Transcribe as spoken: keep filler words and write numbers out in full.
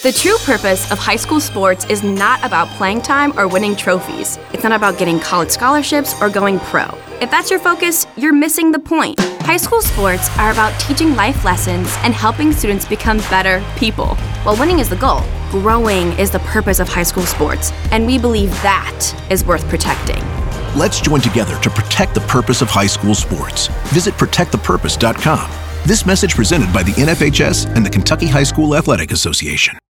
The true purpose of high school sports is not about playing time or winning trophies. It's not about getting college scholarships or going pro. If that's your focus, you're missing the point. High school sports are about teaching life lessons and helping students become better people. While winning is the goal, growing is the purpose of high school sports, and we believe that is worth protecting. Let's join together to protect the purpose of high school sports. Visit protect the purpose dot com. This message presented by the N F H S and the Kentucky High School Athletic Association.